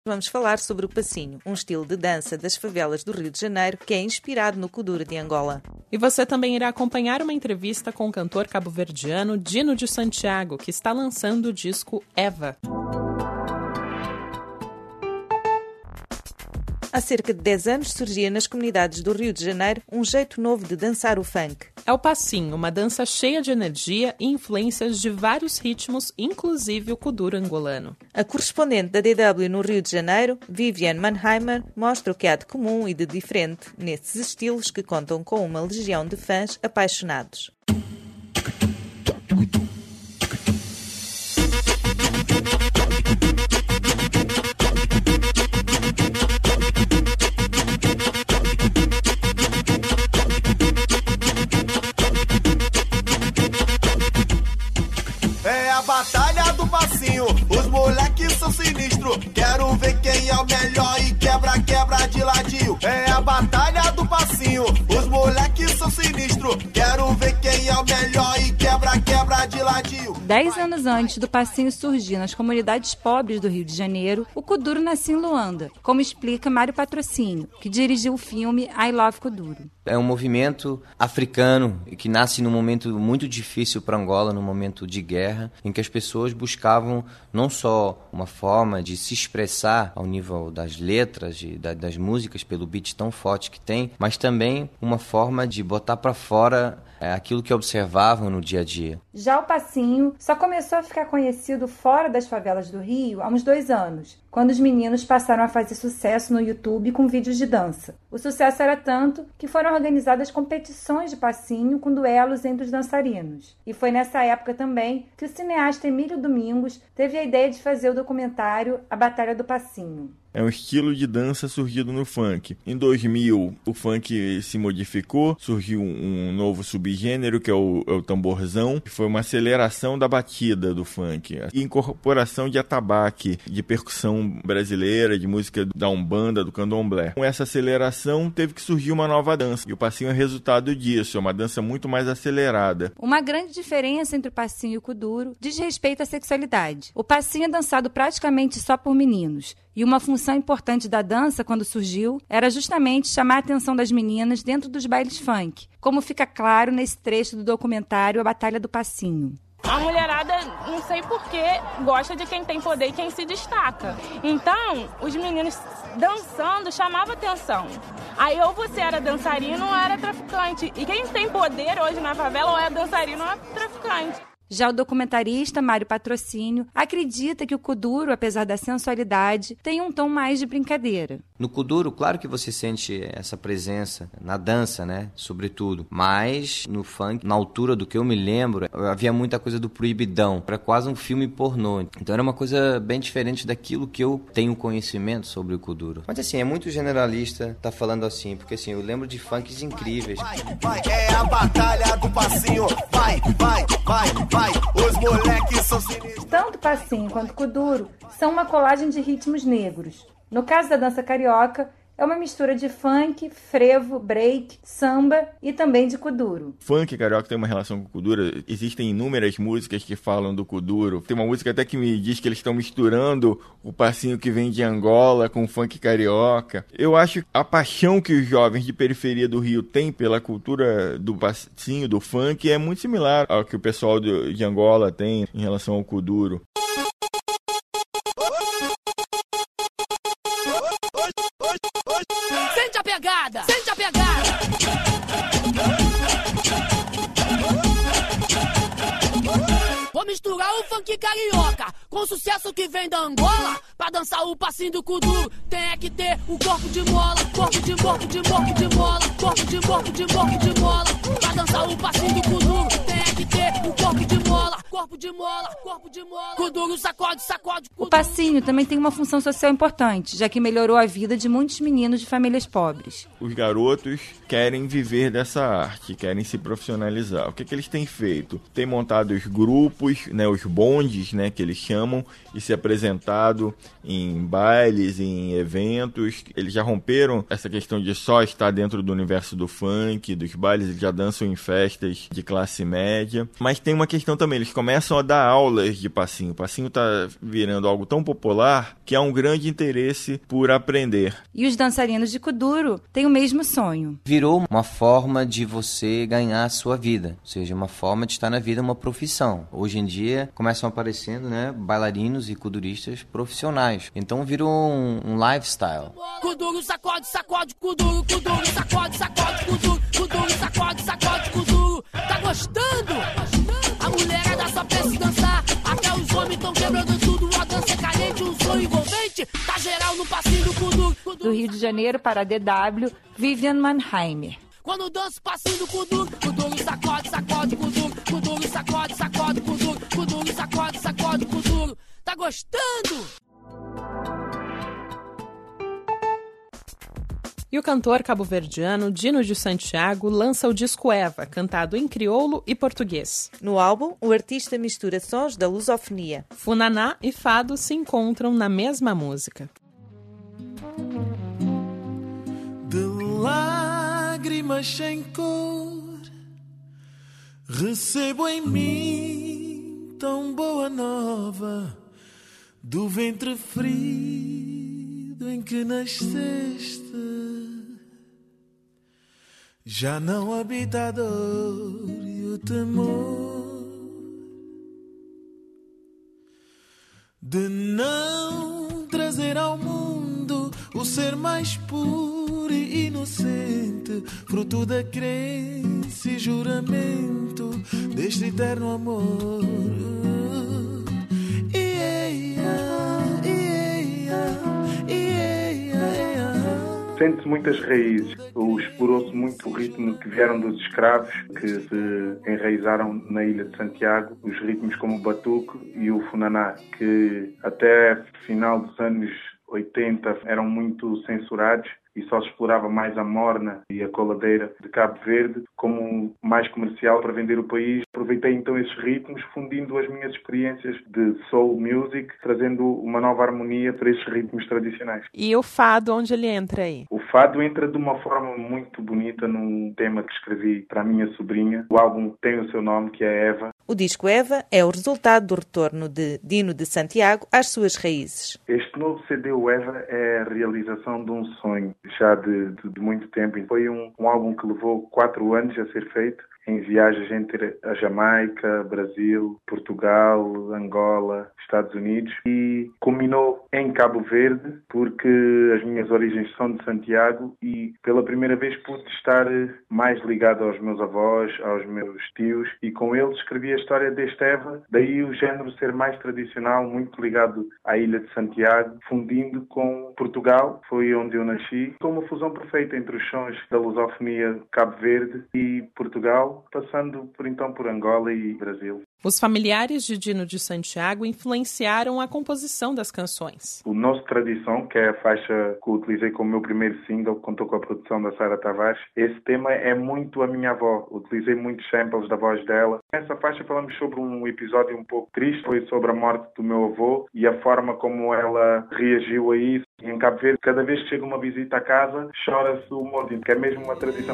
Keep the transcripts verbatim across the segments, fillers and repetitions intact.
Vamos falar sobre o passinho, um estilo de dança das favelas do Rio de Janeiro que é inspirado no kuduro de Angola. E você também irá acompanhar uma entrevista com o cantor cabo-verdiano Dino de Santiago, que está lançando o disco Eva. Há cerca de dez anos surgia nas comunidades do Rio de Janeiro um jeito novo de dançar o funk. É o passinho, uma dança cheia de energia e influências de vários ritmos, inclusive o kuduro angolano. A correspondente da D W no Rio de Janeiro, Viviane Mannheimer, mostra o que há de comum e de diferente nesses estilos que contam com uma legião de fãs apaixonados. Batalha do passinho, os moleques são sinistros. Quero ver quem é o melhor e quebra, quebra de ladinho. É a batalha do passinho, os moleques são sinistros. Quero ver quem é o melhor e quebra, quebra de ladinho. Dez anos antes do passinho surgir nas comunidades pobres do Rio de Janeiro, o kuduro nasceu em Luanda, como explica Mário Patrocínio, que dirigiu o filme I Love Kuduro. É um movimento africano que nasce num momento muito difícil para Angola, num momento de guerra, em que as pessoas buscavam não só uma forma de se expressar ao nível das letras e das músicas pelo beat tão forte que tem, mas também uma forma de botar para fora aquilo que observavam no dia a dia. Já o passinho só começou a ficar conhecido fora das favelas do Rio há uns dois anos, quando os meninos passaram a fazer sucesso no YouTube com vídeos de dança. O sucesso era tanto que foram organizadas competições de passinho com duelos entre os dançarinos. E foi nessa época também que o cineasta Emílio Domingos teve a ideia de fazer o documentário A Batalha do Passinho. É um estilo de dança surgido no funk. Em dois mil, o funk se modificou, surgiu um novo subgênero, que é o, é o tamborzão, que foi uma aceleração da batida do funk. E incorporação de atabaque, de percussão brasileira, de música da Umbanda, do Candomblé. Com essa aceleração, teve que surgir uma nova dança. E o passinho é resultado disso, é uma dança muito mais acelerada. Uma grande diferença entre o passinho e o kuduro diz respeito à sexualidade. O passinho é dançado praticamente só por meninos. E uma função importante da dança, quando surgiu, era justamente chamar a atenção das meninas dentro dos bailes funk, como fica claro nesse trecho do documentário A Batalha do Passinho. A mulherada, não sei porquê, gosta de quem tem poder e quem se destaca. Então, os meninos dançando chamavam atenção. Aí ou você era dançarino ou era traficante. E quem tem poder hoje na favela ou é dançarino ou é traficante. Já o documentarista Mário Patrocínio acredita que o kuduro, apesar da sensualidade, tem um tom mais de brincadeira. No kuduro, claro que você sente essa presença na dança, né? Sobretudo. Mas no funk, na altura do que eu me lembro, havia muita coisa do proibidão. Era quase um filme pornô. Então era uma coisa bem diferente daquilo que eu tenho conhecimento sobre o kuduro. Mas assim, é muito generalista tá falando assim, porque assim, eu lembro de funks incríveis. Vai, vai, é a batalha do passinho. Vai, vai, vai, vai. Os moleques são sinistros. Tanto passinho quanto kuduro são uma colagem de ritmos negros. No caso da dança carioca, é uma mistura de funk, frevo, break, samba e também de kuduro. Funk carioca tem uma relação com kuduro. Existem inúmeras músicas que falam do kuduro. Tem uma música até que me diz que eles estão misturando o passinho que vem de Angola com o funk carioca. Eu acho que a paixão que os jovens de periferia do Rio têm pela cultura do passinho, do funk, é muito similar ao que o pessoal de Angola tem em relação ao kuduro. Sente a pegada, sente a pegada. Vou misturar o funk carioca com o sucesso que vem da Angola. Pra dançar o passinho do kuduro, tem é que ter o corpo de mola. Corpo de corpo de corpo de mola. Corpo de corpo de corpo de mola. Pra dançar o passinho do kuduro, tem é que ter o corpo de mola. Corpo de mola, corpo de mola. Kuduro sacode, sacode. Kuduro. O passinho também tem uma função social importante, já que melhorou a vida de muitos meninos de famílias pobres. Os garotos querem viver dessa arte, querem se profissionalizar. O que, que eles têm feito? Têm montado os grupos, né, os bondes, né, que eles chamam, e se apresentado em bailes, em eventos. Eles já romperam essa questão de só estar dentro do universo do funk, dos bailes, eles já dançam em festas de classe média. comédia. Mas tem uma questão também, eles começam a dar aulas de passinho. O passinho tá virando algo tão popular que há um grande interesse por aprender. E os dançarinos de Kuduro têm o mesmo sonho. Virou uma forma de você ganhar a sua vida, ou seja, uma forma de estar na vida, uma profissão. Hoje em dia começam aparecendo, né, bailarinos e kuduristas profissionais. Então virou um, um lifestyle. Kuduro sacode, sacode, Kuduro, Kuduro sacode, sacode, Kuduro, Kuduro sacode, sacode, Kuduro. Tá gostando? A mulherada só pensa em dançar, até os homens tão quebrando tudo. A dança é caliente, um sonho envolvente, tá geral no passinho do Kuduro. Do Rio de Janeiro para a D W, Vivian Mannheimer. Quando danço passinho do Kuduro, Kuduro sacode, sacode, Kuduro, Kuduro sacode, sacode, Kuduro, Kuduro sacode, sacode, Kuduro. Tá gostando? E o cantor cabo-verdiano Dino de Santiago lança o disco Eva, cantado em crioulo e português. No álbum, o artista mistura sons da lusofonia. Funaná e fado se encontram na mesma música. De lágrimas sem cor, recebo em mim tão boa nova do ventre ferido em que nasceste. Já não habita a dor e o temor de não trazer ao mundo o ser mais puro e inocente, fruto da crença e juramento deste eterno amor. Sente-se muitas raízes, explorou-se muito o ritmo que vieram dos escravos, que se enraizaram na ilha de Santiago, os ritmos como o batuque e o funaná, que até final dos anos oitenta eram muito censurados e só se explorava mais a morna e a coladeira de Cabo Verde como mais comercial para vender o país. Aproveitei então esses ritmos, fundindo as minhas experiências de soul music, trazendo uma nova harmonia para esses ritmos tradicionais. E o fado, onde ele entra aí? O fado entra de uma forma muito bonita num tema que escrevi para a minha sobrinha. O álbum tem o seu nome, que é Eva. O disco Eva é o resultado do retorno de Dino de Santiago às suas raízes. Este novo C D, o Eva, é a realização de um sonho já de, de, de muito tempo. Foi um, um álbum que levou quatro anos a ser feito, em viagens entre a Jamaica, Brasil, Portugal, Angola, Estados Unidos, e culminou em Cabo Verde, porque as minhas origens são de Santiago e pela primeira vez pude estar mais ligado aos meus avós, aos meus tios, e com eles escrevi a história deste Eva, daí o género ser mais tradicional, muito ligado à ilha de Santiago, fundindo com Portugal, foi onde eu nasci, com uma fusão perfeita entre os sons da lusofonia Cabo Verde e Portugal, passando por então por Angola e Brasil. Os familiares de Dino de Santiago influenciaram a composição das canções. O Nosso Tradição, que é a faixa que eu utilizei como meu primeiro single, que contou com a produção da Sara Tavares, esse tema é muito a minha avó. Utilizei muitos samples da voz dela. Nessa faixa falamos sobre um episódio um pouco triste, foi sobre a morte do meu avô e a forma como ela reagiu a isso. E em Cabo Verde, cada vez que chega uma visita à casa, chora-se o morto, que é mesmo uma tradição.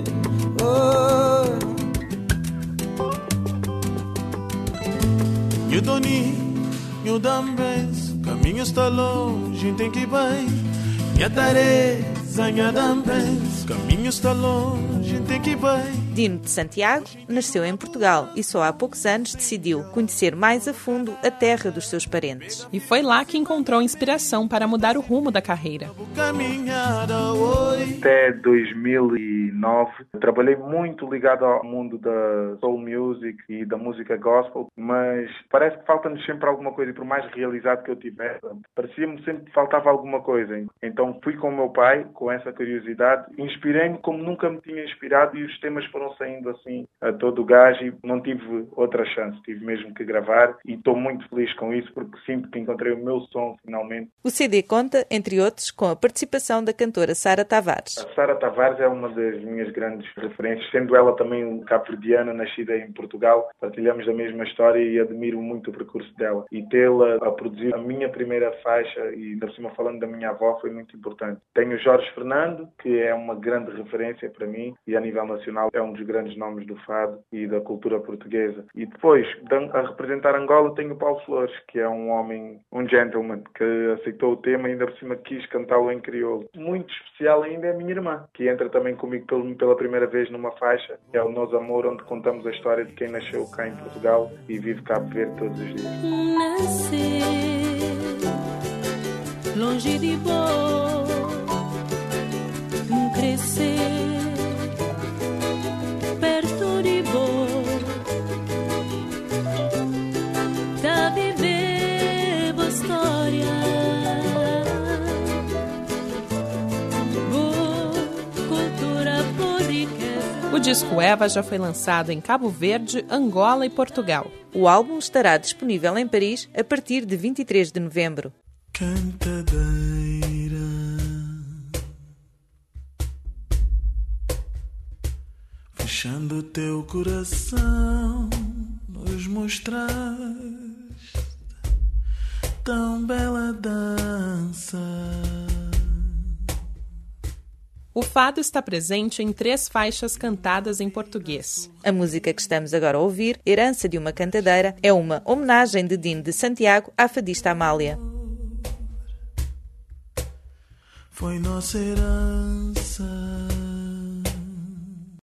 Eu Doni, eu Dambes, caminho está longe, tem que ir bem. Minha Teresa, minha Dambes, caminho está longe, tem que ir bem. Dino de Santiago nasceu em Portugal e só há poucos anos decidiu conhecer mais a fundo a terra dos seus parentes. E foi lá que encontrou inspiração para mudar o rumo da carreira. Até dois mil e nove trabalhei muito ligado ao mundo da soul music e da música gospel, mas parece que falta-nos sempre alguma coisa, e por mais realizado que eu tivesse, parecia-me sempre que faltava alguma coisa. Então fui com o meu pai, com essa curiosidade, inspirei-me como nunca me tinha inspirado e os temas foram saindo assim a todo o gás e não tive outra chance, tive mesmo que gravar e estou muito feliz com isso porque sinto que encontrei o meu som finalmente. O C D conta, entre outros, com a participação da cantora Sara Tavares. A Sara Tavares é uma das minhas grandes referências, sendo ela também cabo-verdiana, nascida em Portugal, partilhamos a mesma história e admiro muito o percurso dela. E tê-la a produzir a minha primeira faixa e, por cima, falando da minha avó, foi muito importante. Tenho Jorge Fernando, que é uma grande referência para mim e a nível nacional é um dos grandes nomes do fado e da cultura portuguesa. E depois, a representar Angola, tenho o Paulo Flores, que é um homem, um gentleman, que aceitou o tema e ainda por cima quis cantá-lo em crioulo. Muito especial ainda é a minha irmã, que entra também comigo pela primeira vez numa faixa, que é o Nos Amor, onde contamos a história de quem nasceu cá em Portugal e vive Cabo Verde todos os dias. Nascer longe de bom, crescer perto de bom, da viver boa história, boa cultura, boa riqueza. O disco Eva já foi lançado em Cabo Verde, Angola e Portugal. O álbum estará disponível em Paris a partir de vinte e três de novembro. Cantadeira, fechando o teu coração, nos mostraste tão bela dança. O fado está presente em três faixas cantadas em português. A música que estamos agora a ouvir, Herança de uma Cantadeira, é uma homenagem de Dino de Santiago à fadista Amália. Foi nossa herança.